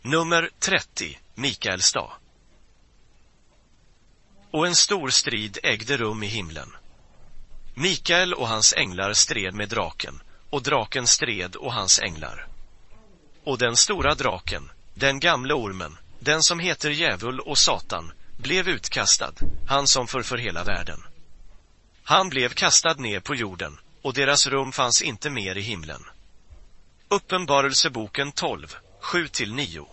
Nummer 30, Mikaels dag. Och en stor strid ägde rum i himlen. Mikael och hans änglar stred med draken, och draken stred och hans änglar. Och den stora draken, den gamla ormen, den som heter Djävul och Satan, blev utkastad, han som förför hela världen. Han blev kastad ner på jorden, och deras rum fanns inte mer i himlen. Uppenbarelseboken 12, 7-9.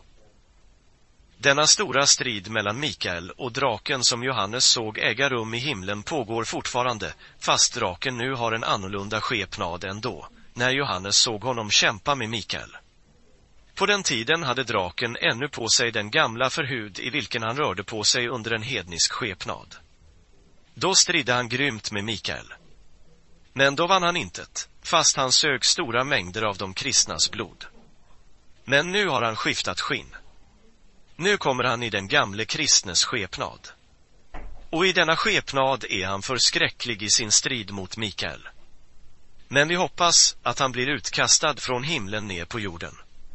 Denna stora strid mellan Mikael och draken som Johannes såg äga rum i himlen pågår fortfarande, fast draken nu har en annorlunda skepnad än då, när Johannes såg honom kämpa med Mikael. På den tiden hade draken ännu på sig den gamla förhud i vilken han rörde på sig under en hednisk skepnad. Då stridde han grymt med Mikael. Men då vann han intet, fast han sög stora mängder av de kristnas blod. Men nu har han skiftat skinn. Nu kommer han i den gamle kristnes skepnad. Och i denna skepnad är han förskräcklig i sin strid mot Mikael. Men vi hoppas att han blir utkastad från himlen ner på jorden.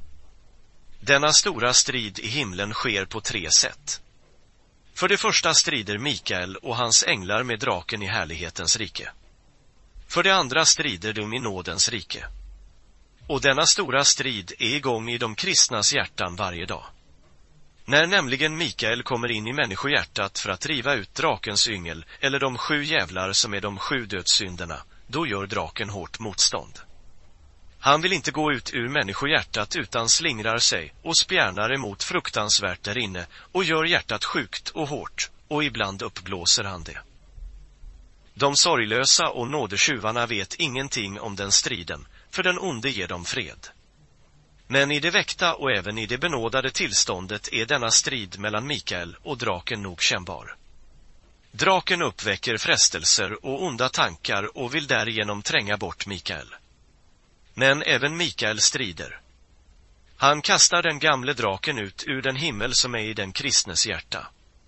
Denna stora strid i himlen sker på 3 sätt. För det första strider Mikael och hans änglar med draken i härlighetens rike. För det andra strider de i nådens rike. Och denna stora strid är igång i de kristnas hjärtan varje dag. När nämligen Mikael kommer in i människohjärtat för att driva ut drakens yngel, eller de 7 djävlar som är de 7 dödssynderna, då gör draken hårt motstånd. Han vill inte gå ut ur människohjärtat utan slingrar sig och spjärnar emot fruktansvärt där inne och gör hjärtat sjukt och hårt, och ibland uppblåser han det. De sorglösa och nådetjuvarna vet ingenting om den striden, för den onde ger dem fred. Men i det väckta och även i det benådade tillståndet är denna strid mellan Mikael och draken nog kännbar. Draken uppväcker frestelser och onda tankar och vill därigenom tränga bort Mikael. Men även Mikael strider. Han kastar den gamle draken ut ur den himmel som är i den kristnes hjärta.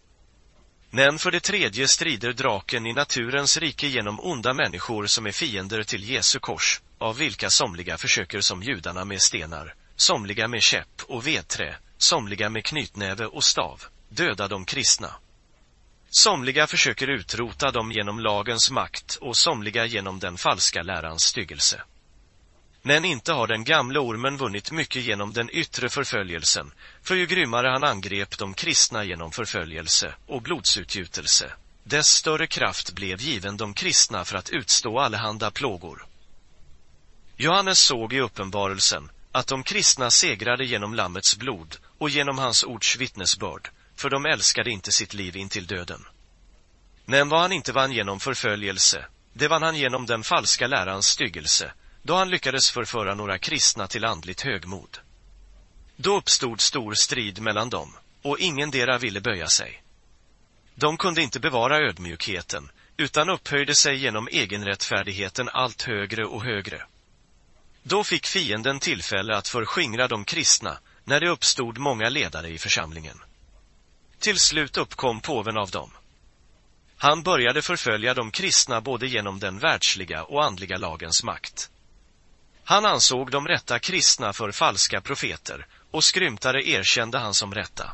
Men för det tredje strider draken i naturens rike genom onda människor som är fiender till Jesu kors, av vilka somliga försöker som judarna med stenar, somliga med käpp och vedträ, somliga med knytnäve och stav, döda de kristna. Somliga försöker utrota dem genom lagens makt och somliga genom den falska lärans styggelse. Men inte har den gamla ormen vunnit mycket genom den yttre förföljelsen, för ju grymmare han angrep de kristna genom förföljelse och blodsutgjutelse, dess större kraft blev given de kristna för att utstå allehanda plågor. Johannes såg i uppenbarelsen att de kristna segrade genom lammets blod och genom hans ords vittnesbörd, för de älskade inte sitt liv intill döden. Men vad han inte vann genom förföljelse, det vann han genom den falska lärans styggelse, då han lyckades förföra några kristna till andligt högmod. Då uppstod stor strid mellan dem, och ingendera ville böja sig. De kunde inte bevara ödmjukheten, utan upphöjde sig genom egenrättfärdigheten allt högre och högre. Då fick fienden tillfälle att förskingra de kristna, när det uppstod många ledare i församlingen. Till slut uppkom påven av dem. Han började förfölja de kristna både genom den världsliga och andliga lagens makt. Han ansåg de rätta kristna för falska profeter, och skrymtare erkände han som rätta.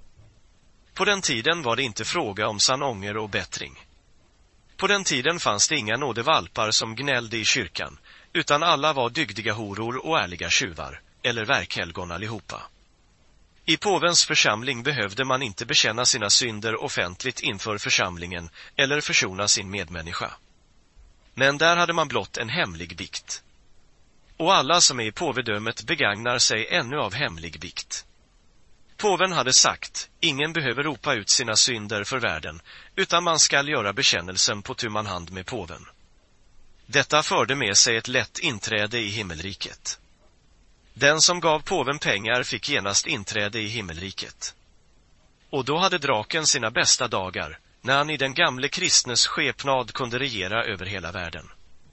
På den tiden var det inte fråga om sann ånger och bättring. På den tiden fanns det inga nådevalpar som gnällde i kyrkan, utan alla var dygdiga horor och ärliga tjuvar, eller verkhelgon allihopa. I påvens församling behövde man inte bekänna sina synder offentligt inför församlingen eller försona sin medmänniska. Men där hade man blott en hemlig bikt. Och alla som är i påvedömet begagnar sig ännu av hemlig bikt. Påven hade sagt, ingen behöver ropa ut sina synder för världen, utan man skall göra bekännelsen på tu man hand med påven. Detta förde med sig ett lätt inträde i himmelriket. Den som gav påven pengar fick genast inträde i himmelriket. Och då hade draken sina bästa dagar, när han i den gamle kristnes skepnad kunde regera över hela världen.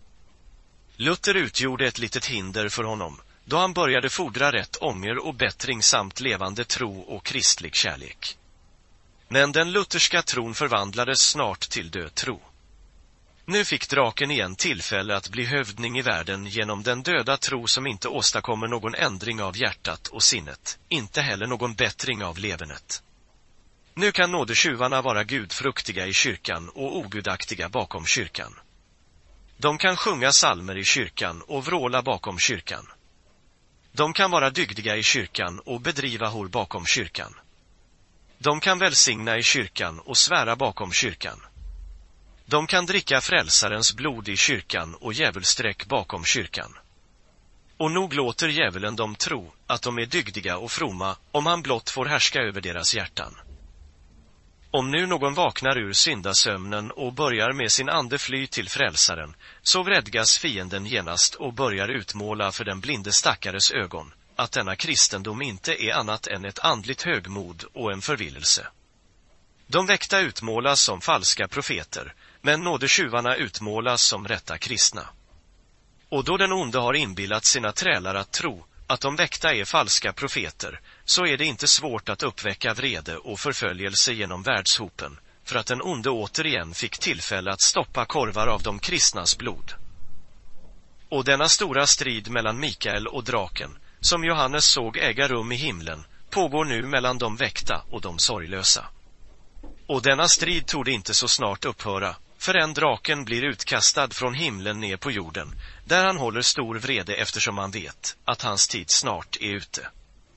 Luther utgjorde ett litet hinder för honom, då han började fordra rätt ånger och bättring samt levande tro och kristlig kärlek. Men den lutherska tron förvandlades snart till död tro. Nu fick draken igen tillfälle att bli hövding i världen genom den döda tro som inte åstadkommer någon ändring av hjärtat och sinnet, inte heller någon bättring av levernet. Nu kan nådetjuvarna vara gudfruktiga i kyrkan och ogudaktiga bakom kyrkan. De kan sjunga psalmer i kyrkan och vråla bakom kyrkan. De kan vara dygdiga i kyrkan och bedriva hor bakom kyrkan. De kan välsigna i kyrkan och svära bakom kyrkan. De kan dricka frälsarens blod i kyrkan och djävulsträck bakom kyrkan. Och nog låter djävulen dem tro att de är dygdiga och fromma om han blott får härska över deras hjärtan. Om nu någon vaknar ur syndasömnen och börjar med sin ande fly till frälsaren, så vredgas fienden genast och börjar utmåla för den blinde stackares ögon att denna kristendom inte är annat än ett andligt högmod och en förvillelse. De väkta utmålas som falska profeter, men nådetjuvarna utmålas som rätta kristna. Och då den onde har inbillat sina trälar att tro att de väkta är falska profeter, så är det inte svårt att uppväcka vrede och förföljelse genom världshopen, för att den onde återigen fick tillfälle att stoppa korvar av de kristnas blod. Och denna stora strid mellan Mikael och draken, som Johannes såg äga rum i himlen, pågår nu mellan de väkta och de sorglösa. Och denna strid torde inte så snart upphöra, förrän draken blir utkastad från himlen ner på jorden, där han håller stor vrede eftersom han vet att hans tid snart är ute.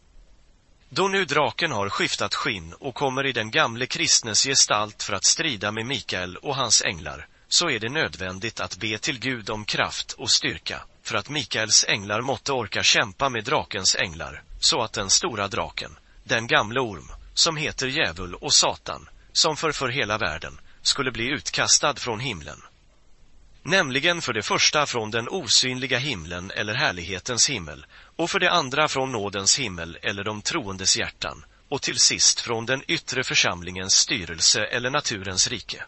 Då nu draken har skiftat skinn och kommer i den gamle kristnes gestalt för att strida med Mikael och hans änglar, så är det nödvändigt att be till Gud om kraft och styrka, för att Mikaels änglar måtte orka kämpa med drakens änglar, så att den stora draken, den gamle orm, som heter djävul och Satan, som förför hela världen, skulle bli utkastad från himlen. Nämligen för det första från den osynliga himlen eller härlighetens himmel, och för det andra från nådens himmel eller de troendes hjärtan, och till sist från den yttre församlingens styrelse eller naturens rike.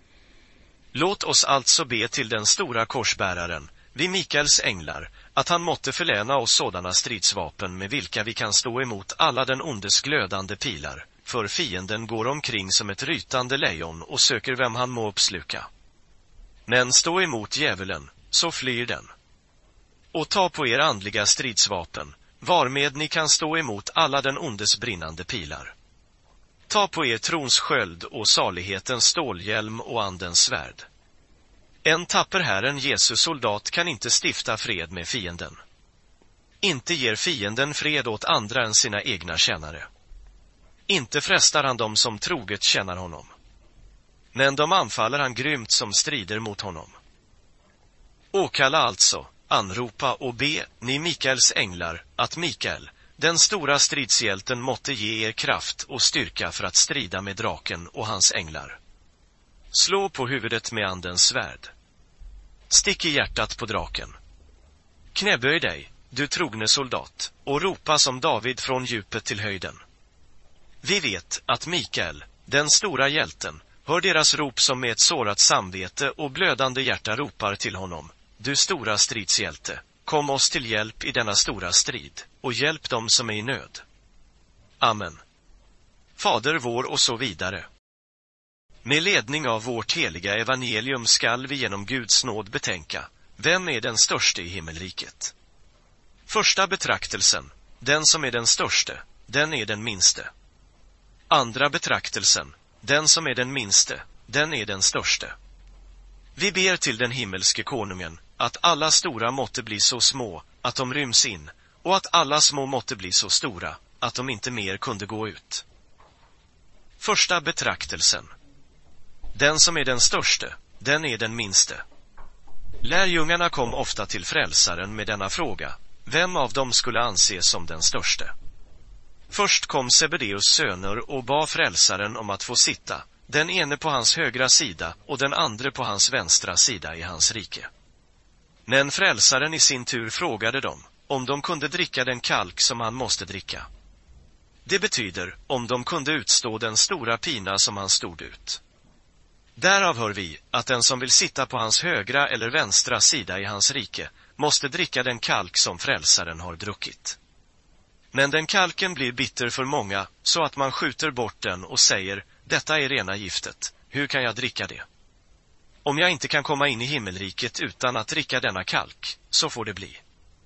Låt oss alltså be till den stora korsbäraren, vid Mikaels änglar, att han måtte förläna oss sådana stridsvapen med vilka vi kan stå emot alla den ondes glödande pilar, för fienden går omkring som ett rytande lejon och söker vem han må uppsluka. Men stå emot djävulen, så flyr den. Och ta på er andliga stridsvapen, varmed ni kan stå emot alla den ondes brinnande pilar. Ta på er trons sköld och salighetens stålhjälm och andens svärd. En tapper Herren Jesus soldat kan inte stifta fred med fienden. Inte ger fienden fred åt andra än sina egna tjänare. Inte frestar han dem som troget tjänar honom. Men de anfaller han grymt som strider mot honom. Åkalla alltså, anropa och be, ni Mikaels änglar, att Mikael, den stora stridshjälten, måtte ge er kraft och styrka för att strida med draken och hans änglar. Slå på huvudet med andens svärd. Stick i hjärtat på draken. Knäböj dig, du trogne soldat, och ropa som David från djupet till höjden. Vi vet att Mikael, den stora hjälten, hör deras rop som med ett sårat samvete och blödande hjärta ropar till honom. Du stora stridshjälte, kom oss till hjälp i denna stora strid, och hjälp dem som är i nöd. Amen. Fader vår och så vidare. Med ledning av vårt heliga evangelium skall vi genom Guds nåd betänka, vem är den störste i himmelriket? Första betraktelsen, den som är den störste, den är den minste. Andra betraktelsen, den som är den minste, den är den störste. Vi ber till den himmelske konungen, att alla stora måtte bli så små, att de ryms in, och att alla små måtte bli så stora, att de inte mer kunde gå ut. Första betraktelsen. Den som är den störste, den är den minste. Lärjungarna kom ofta till frälsaren med denna fråga, vem av dem skulle anses som den störste? Först kom Zebedeus söner och bad frälsaren om att få sitta, den ene på hans högra sida och den andra på hans vänstra sida i hans rike. Men frälsaren i sin tur frågade dem, om de kunde dricka den kalk som han måste dricka. Det betyder, om de kunde utstå den stora pina som han stod ut. Därav hör vi att den som vill sitta på hans högra eller vänstra sida i hans rike måste dricka den kalk som frälsaren har druckit. Men den kalken blir bitter för många, så att man skjuter bort den och säger, detta är rena giftet, hur kan jag dricka det? Om jag inte kan komma in i himmelriket utan att dricka denna kalk, så får det bli.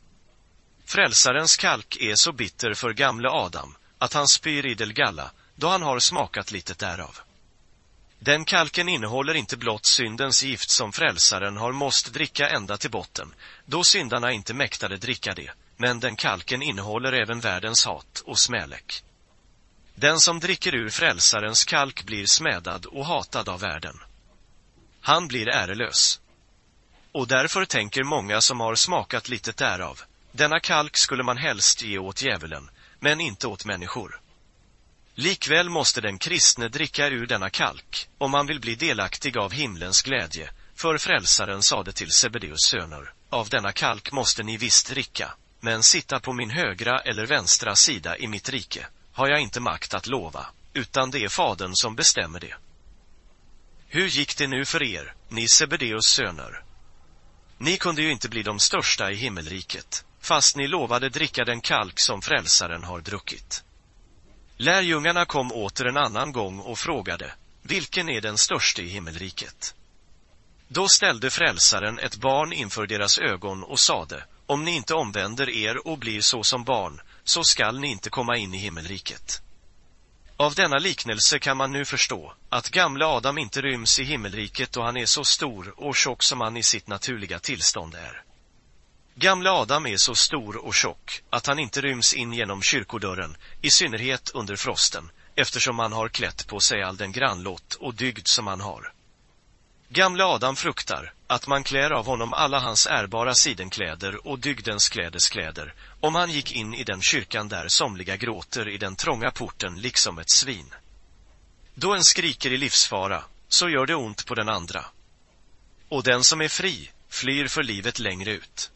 Frälsarens kalk är så bitter för gamle Adam, att han spyr idel galla, då han har smakat lite därav. Den kalken innehåller inte blott syndens gift som frälsaren har måste dricka ända till botten, då syndarna inte mäktade dricka det, men den kalken innehåller även världens hat och smälek. Den som dricker ur frälsarens kalk blir smädad och hatad av världen. Han blir ärelös. Och därför tänker många som har smakat lite därav, denna kalk skulle man helst ge åt djävulen, men inte åt människor. Likväl måste den kristne dricka ur denna kalk, om man vill bli delaktig av himlens glädje, för frälsaren sade till Sebedeus söner, av denna kalk måste ni visst dricka, men sitta på min högra eller vänstra sida i mitt rike, har jag inte makt att lova, utan det är fadern som bestämmer det. Hur gick det nu för er, ni Sebedeus söner? Ni kunde ju inte bli de största i himmelriket, fast ni lovade dricka den kalk som frälsaren har druckit. Lärjungarna kom åter en annan gång och frågade, vilken är den största i himmelriket? Då ställde frälsaren ett barn inför deras ögon och sade, om ni inte omvänder er och blir så som barn, så skall ni inte komma in i himmelriket. Av denna liknelse kan man nu förstå att gamle Adam inte ryms i himmelriket då han är så stor och tjock som han i sitt naturliga tillstånd är. Gamle Adam är så stor och tjock att han inte ryms in genom kyrkodörren, i synnerhet under frosten, eftersom han har klätt på sig all den grannlott och dygd som han har. Gamle Adam fruktar att man klär av honom alla hans ärbara sidenkläder och dygdens kläder, om han gick in i den kyrkan där somliga gråter i den trånga porten liksom ett svin. Då en skriker i livsfara, så gör det ont på den andra. Och den som är fri flyr för livet längre ut.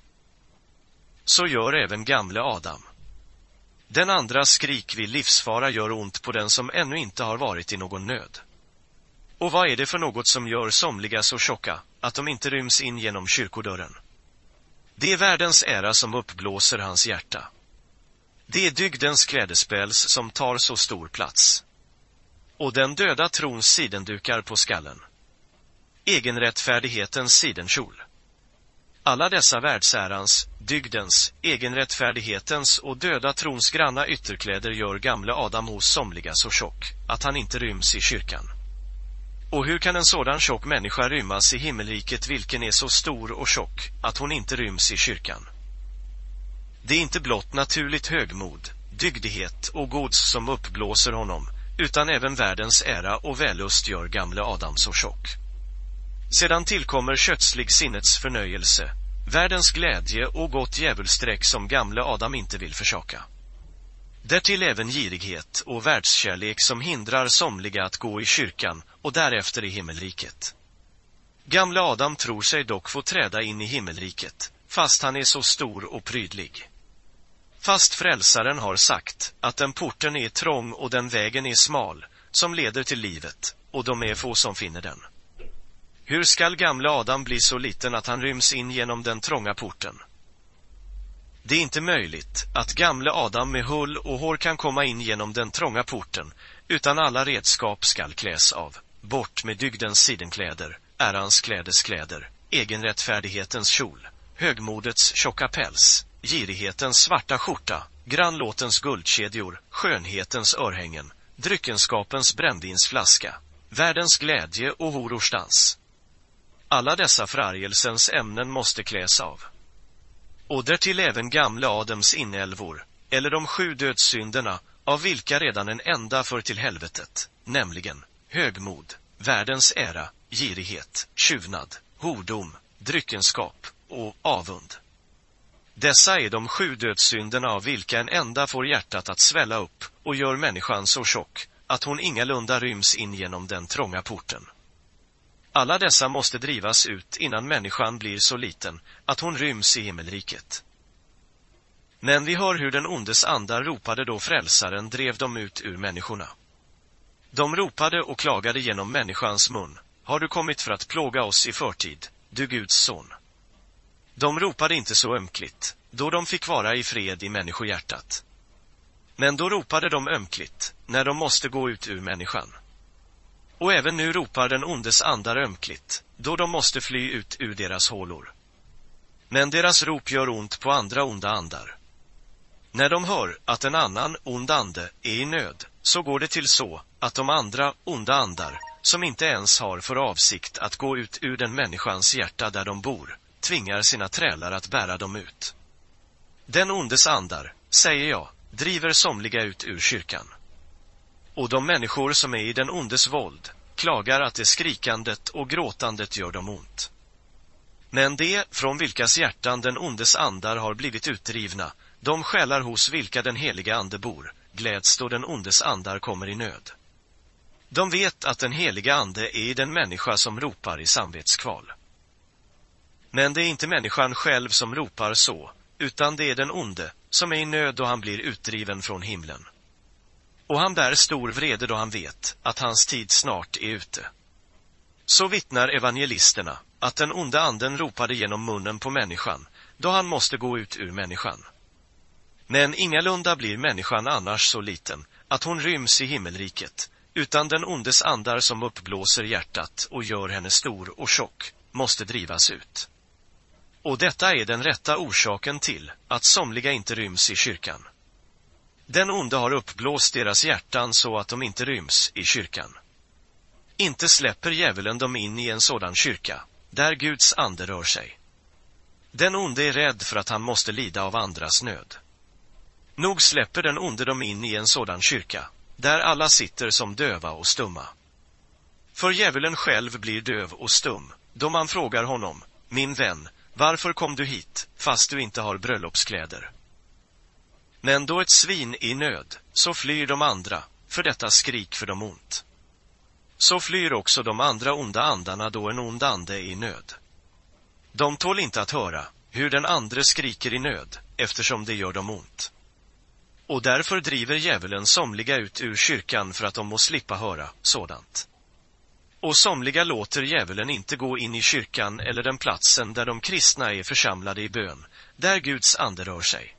Så gör även gamle Adam. Den andra skrik vid livsfara gör ont på den som ännu inte har varit i någon nöd. Och vad är det för något som gör somliga så tjocka att de inte ryms in genom kyrkodörren? Det är världens ära som uppblåser hans hjärta. Det är dygdens klädespäls som tar så stor plats. Och den döda trons sidendukar på skallen. Egenrättfärdighetens sidenkjol. Alla dessa världsärans, dygdens, egenrättfärdighetens och döda trons granna ytterkläder gör gamle Adam hos somliga så tjock att han inte ryms i kyrkan. Och hur kan en sådan tjock människa rymmas i himmelriket vilken är så stor och tjock att hon inte ryms i kyrkan? Det är inte blott naturligt högmod, dygdighet och gods som uppblåser honom, utan även världens ära och vällust gör gamle Adam så tjock. Sedan tillkommer kötslig sinnets förnöjelse, världens glädje och gott djävulsträck som gamle Adam inte vill försaka. Därtill även girighet och världskärlek som hindrar somliga att gå i kyrkan och därefter i himmelriket. Gamle Adam tror sig dock få träda in i himmelriket, fast han är så stor och prydlig. Fast frälsaren har sagt att den porten är trång och den vägen är smal, som leder till livet, och de är få som finner den. Hur skall gamle Adam bli så liten att han ryms in genom den trånga porten? Det är inte möjligt att gamle Adam med hull och hår kan komma in genom den trånga porten, utan alla redskap skall kläs av. Bort med dygdens sidenkläder, ärans kläder, egenrättfärdighetens kjol, högmodets tjocka päls, girighetens svarta skjorta, grannlåtens guldkedjor, skönhetens örhängen, dryckenskapens brännvinsflaska, världens glädje och horors dans. Alla dessa förargelsens ämnen måste kläs av. Och därtill även gamle Adams inälvor, eller de 7 dödssynderna, av vilka redan en enda för till helvetet, nämligen högmod, världens ära, girighet, tjuvnad, hordom, dryckenskap och avund. Dessa är de 7 dödssynderna av vilka en enda får hjärtat att svälla upp och gör människan så tjock att hon ingalunda ryms in genom den trånga porten. Alla dessa måste drivas ut innan människan blir så liten att hon ryms i himmelriket. Men vi hör hur den ondes andar ropade då frälsaren drev dem ut ur människorna. De ropade och klagade genom människans mun: har du kommit för att plåga oss i förtid, du Guds son? De ropade inte så ömkligt, då de fick vara i fred i människohjärtat. Men då ropade de ömkligt, när de måste gå ut ur människan. Och även nu ropar den ondes andar ömkligt, då de måste fly ut ur deras hålor. Men deras rop gör ont på andra onda andar. När de hör att en annan ond ande är i nöd, så går det till så att de andra onda andar, som inte ens har för avsikt att gå ut ur den människans hjärta där de bor, tvingar sina trälar att bära dem ut. Den ondes andar, säger jag, driver somliga ut ur kyrkan. Och de människor som är i den ondes våld klagar att det skrikandet och gråtandet gör dem ont. Men det, från vilkas hjärtan den ondes andar har blivit utdrivna, de själar hos vilka den heliga ande bor, gläds då den ondes andar kommer i nöd. De vet att den heliga ande är i den människa som ropar i samvetskval. Men det är inte människan själv som ropar så, utan det är den onde som är i nöd då han blir utdriven från himlen. Och han bär stor vrede då han vet att hans tid snart är ute. Så vittnar evangelisterna att den onde anden ropade genom munnen på människan, då han måste gå ut ur människan. Men ingalunda blir människan annars så liten att hon ryms i himmelriket, utan den ondes andar som uppblåser hjärtat och gör henne stor och tjock måste drivas ut. Och detta är den rätta orsaken till att somliga inte ryms i kyrkan. Den onde har uppblåst deras hjärtan så att de inte ryms i kyrkan. Inte släpper djävulen dem in i en sådan kyrka, där Guds ande rör sig. Den onde är rädd för att han måste lida av andras nöd. Nog släpper den onde dem in i en sådan kyrka, där alla sitter som döva och stumma. För djävulen själv blir döv och stum, då man frågar honom, min vän, varför kom du hit, fast du inte har bröllopskläder? Men då ett svin är i nöd, så flyr de andra, för detta skrik för dem ont. Så flyr också de andra onda andarna då en ond ande är i nöd. De tål inte att höra hur den andre skriker i nöd, eftersom det gör dem ont. Och därför driver djävulen somliga ut ur kyrkan för att de må slippa höra sådant. Och somliga låter djävulen inte gå in i kyrkan eller den platsen där de kristna är församlade i bön, där Guds ande rör sig.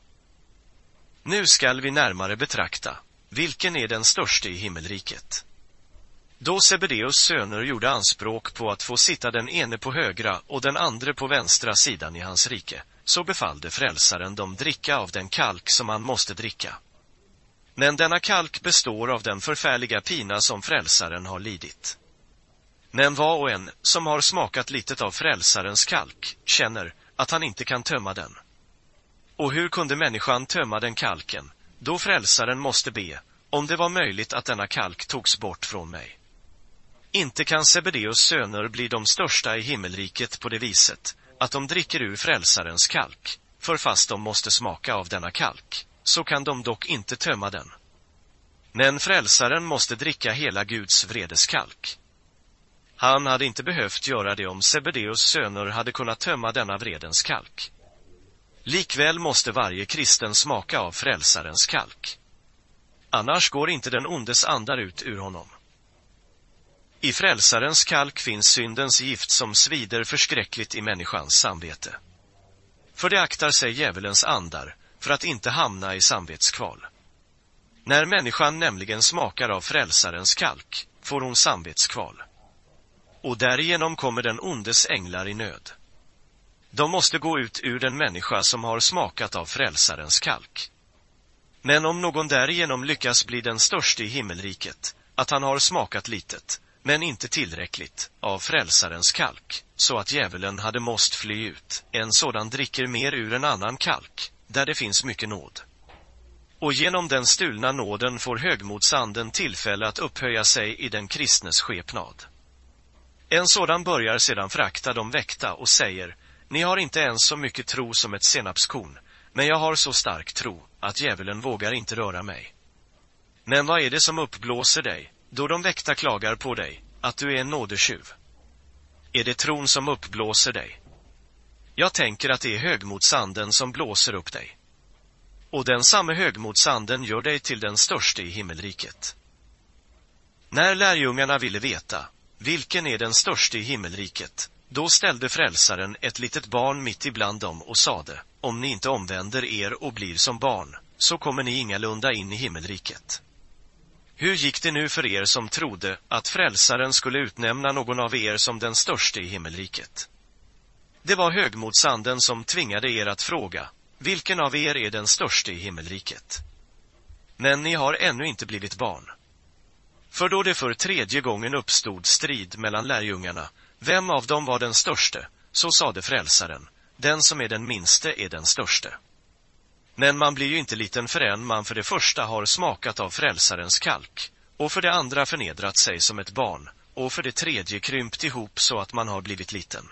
Nu skall vi närmare betrakta, vilken är den störste i himmelriket. Då Sebedeus söner gjorde anspråk på att få sitta den ene på högra och den andre på vänstra sidan i hans rike, så befallde frälsaren dem dricka av den kalk som han måste dricka. Men denna kalk består av den förfärliga pina som frälsaren har lidit. Men var och en som har smakat litet av frälsarens kalk känner att han inte kan tömma den. Och hur kunde människan tömma den kalken, då frälsaren måste be, om det var möjligt att denna kalk togs bort från mig? Inte kan Sebedeus söner bli de största i himmelriket på det viset, att de dricker ur frälsarens kalk, för fast de måste smaka av denna kalk, så kan de dock inte tömma den. Men frälsaren måste dricka hela Guds vredeskalk. Han hade inte behövt göra det om Sebedeus söner hade kunnat tömma denna vredens kalk. Likväl måste varje kristen smaka av frälsarens kalk. Annars går inte den ondes andar ut ur honom. I frälsarens kalk finns syndens gift som svider förskräckligt i människans samvete. För det aktar sig djävulens andar för att inte hamna i samvetskval. När människan nämligen smakar av frälsarens kalk får hon samvetskval. Och därigenom kommer den ondes änglar i nöd. De måste gå ut ur den människa som har smakat av frälsarens kalk. Men om någon därigenom lyckas bli den största i himmelriket, att han har smakat litet, men inte tillräckligt, av frälsarens kalk, så att djävulen hade måst fly ut, en sådan dricker mer ur en annan kalk, där det finns mycket nåd. Och genom den stulna nåden får högmodsanden tillfälle att upphöja sig i den kristnes skepnad. En sådan börjar sedan förakta de väckta och säger, ni har inte ens så mycket tro som ett senapskorn, men jag har så stark tro att djävulen vågar inte röra mig. Men vad är det som uppblåser dig, då de väckta klagar på dig, att du är en nådetjuv? Är det tron som uppblåser dig? Jag tänker att det är högmodsanden som blåser upp dig. Och den samme högmodsanden gör dig till den största i himmelriket. När lärjungarna ville veta, vilken är den största i himmelriket, då ställde frälsaren ett litet barn mitt ibland dem och sade, om ni inte omvänder er och blir som barn, så kommer ni ingalunda in i himmelriket. Hur gick det nu för er som trodde att frälsaren skulle utnämna någon av er som den störste i himmelriket? Det var högmodsanden som tvingade er att fråga, vilken av er är den störste i himmelriket? Men ni har ännu inte blivit barn. För då det för tredje gången uppstod strid mellan lärjungarna, vem av dem var den störste, så sade frälsaren, den som är den minste är den störste. Men man blir ju inte liten förrän man för det första har smakat av frälsarens kalk, och för det andra förnedrat sig som ett barn, och för det tredje krympt ihop så att man har blivit liten.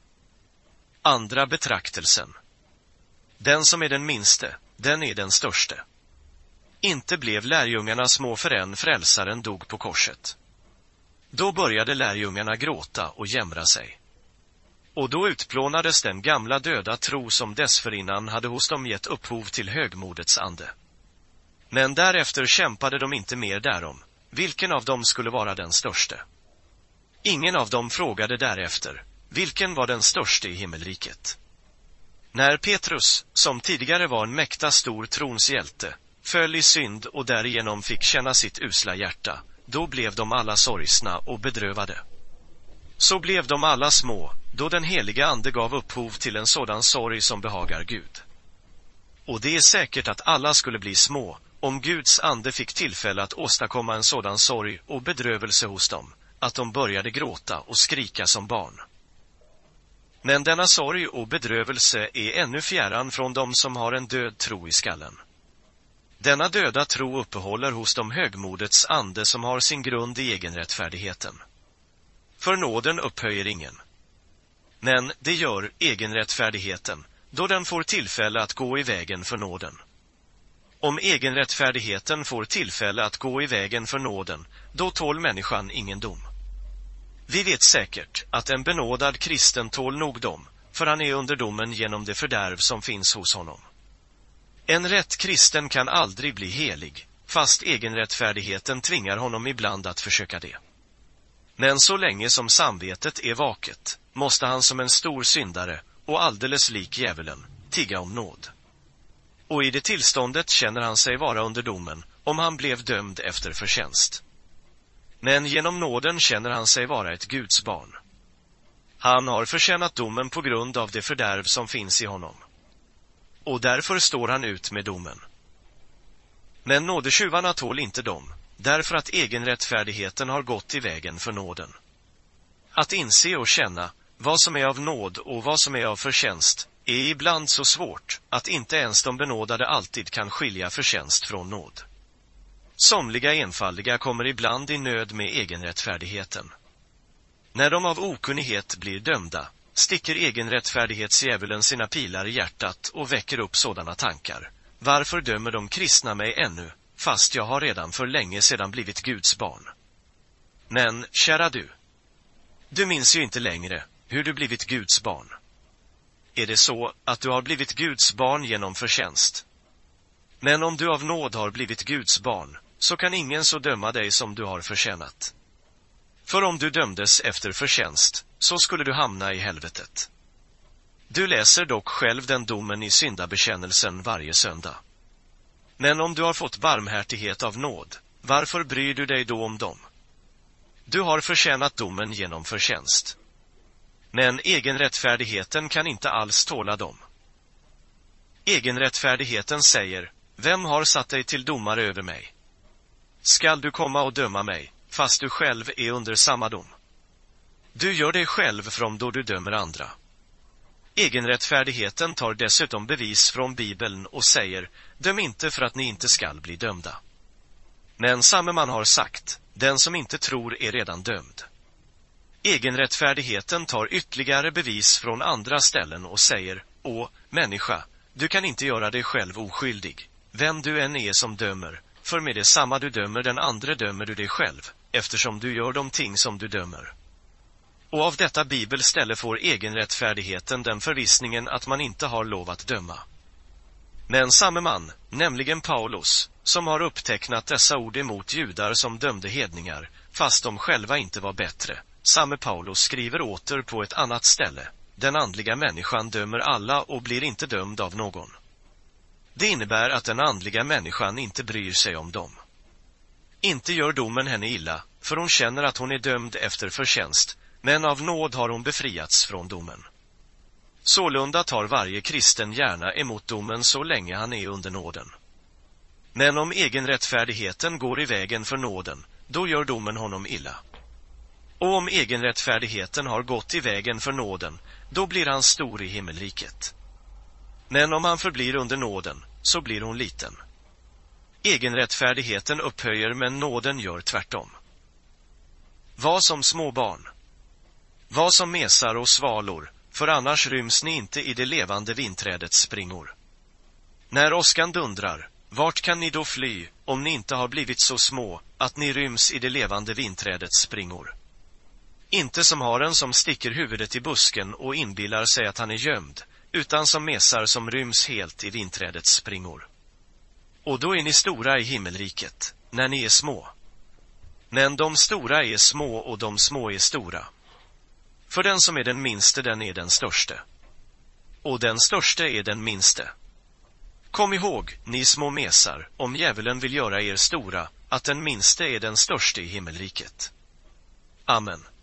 Andra betraktelsen. Den som är den minste, den är den störste. Inte blev lärjungarna små förrän frälsaren dog på korset. Då började lärjungarna gråta och jämra sig. Och då utplånades den gamla döda tro som dessförinnan hade hos dem gett upphov till högmodets ande. Men därefter kämpade de inte mer därom, vilken av dem skulle vara den störste. Ingen av dem frågade därefter, vilken var den störste i himmelriket. När Petrus, som tidigare var en mäkta stor trons hjälte, föll i synd och därigenom fick känna sitt usla hjärta, då blev de alla sorgsna och bedrövade. Så blev de alla små, då den heliga ande gav upphov till en sådan sorg som behagar Gud. Och det är säkert att alla skulle bli små, om Guds ande fick tillfälle att åstadkomma en sådan sorg och bedrövelse hos dem, att de började gråta och skrika som barn. Men denna sorg och bedrövelse är ännu fjärran från dem som har en död tro i skallen. Denna döda tro uppehåller hos dem högmodets ande som har sin grund i egenrättfärdigheten. För nåden upphöjer ingen. Men det gör egenrättfärdigheten, då den får tillfälle att gå i vägen för nåden. Om egenrättfärdigheten får tillfälle att gå i vägen för nåden, då tål människan ingen dom. Vi vet säkert att en benådad kristen tål nog dom, för han är under domen genom det fördärv som finns hos honom. En rätt kristen kan aldrig bli helig, fast egenrättfärdigheten tvingar honom ibland att försöka det. Men så länge som samvetet är vaket, måste han som en stor syndare, och alldeles lik djävulen, tigga om nåd. Och i det tillståndet känner han sig vara under domen, om han blev dömd efter förtjänst. Men genom nåden känner han sig vara ett Guds barn. Han har förtjänat domen på grund av det fördärv som finns i honom. Och därför står han ut med domen. Men nådetjuvarna tål inte dom, därför att egenrättfärdigheten har gått i vägen för nåden. Att inse och känna vad som är av nåd och vad som är av förtjänst är ibland så svårt att inte ens de benådade alltid kan skilja förtjänst från nåd. Somliga enfaldiga kommer ibland i nöd med egenrättfärdigheten. När de av okunnighet blir dömda, sticker egenrättfärdighetsdjävulen sina pilar i hjärtat och väcker upp sådana tankar. Varför dömer de kristna mig ännu, fast jag har redan för länge sedan blivit Guds barn? Men, kära du minns ju inte längre hur du blivit Guds barn. Är det så att du har blivit Guds barn genom förtjänst? Men om du av nåd har blivit Guds barn, så kan ingen så döma dig som du har förtjänat. För om du dömdes efter förtjänst, så skulle du hamna i helvetet. Du läser dock själv den domen i syndabekännelsen varje söndag. Men om du har fått barmhärtighet av nåd, varför bryr du dig då om dem? Du har förtjänat domen genom förtjänst. Men egenrättfärdigheten kan inte alls tåla dem. Egenrättfärdigheten säger, vem har satt dig till domare över mig? Skall du komma och döma mig, fast du själv är under samma dom? Du gör dig själv från då du dömer andra. Egenrättfärdigheten tar dessutom bevis från Bibeln och säger, döm inte för att ni inte skall bli dömda. Men samme man har sagt, den som inte tror är redan dömd. Egenrättfärdigheten tar ytterligare bevis från andra ställen och säger, människa, du kan inte göra dig själv oskyldig, vem du än är som dömer, för med det samma du dömer den andre dömer du dig själv, eftersom du gör de ting som du dömer. Och av detta bibelställe får egenrättfärdigheten den förvissningen att man inte har lov att döma. Men samme man, nämligen Paulus, som har upptecknat dessa ord emot judar som dömde hedningar, fast de själva inte var bättre, samme Paulus skriver åter på ett annat ställe, den andliga människan dömer alla och blir inte dömd av någon. Det innebär att den andliga människan inte bryr sig om dem. Inte gör domen henne illa, för hon känner att hon är dömd efter förtjänst, men av nåd har hon befriats från domen. Sålunda tar varje kristen gärna emot domen så länge han är under nåden. Men om egenrättfärdigheten går i vägen för nåden, då gör domen honom illa. Och om egenrättfärdigheten har gått i vägen för nåden, då blir han stor i himmelriket. Men om han förblir under nåden, så blir hon liten. Egenrättfärdigheten upphöjer, men nåden gör tvärtom. Var som små barn. Var som mesar och svalor, för annars ryms ni inte i det levande vinträdets springor. När åskan dundrar, vart kan ni då fly, om ni inte har blivit så små, att ni ryms i det levande vinträdets springor? Inte som haren som sticker huvudet i busken och inbillar sig att han är gömd, utan som mesar som ryms helt i vinträdets springor. Och då är ni stora i himmelriket, när ni är små. Men de stora är små och de små är stora. För den som är den minste, den är den störste. Och den störste är den minste. Kom ihåg, ni små mesar, om djävulen vill göra er stora, att den minste är den störste i himmelriket. Amen.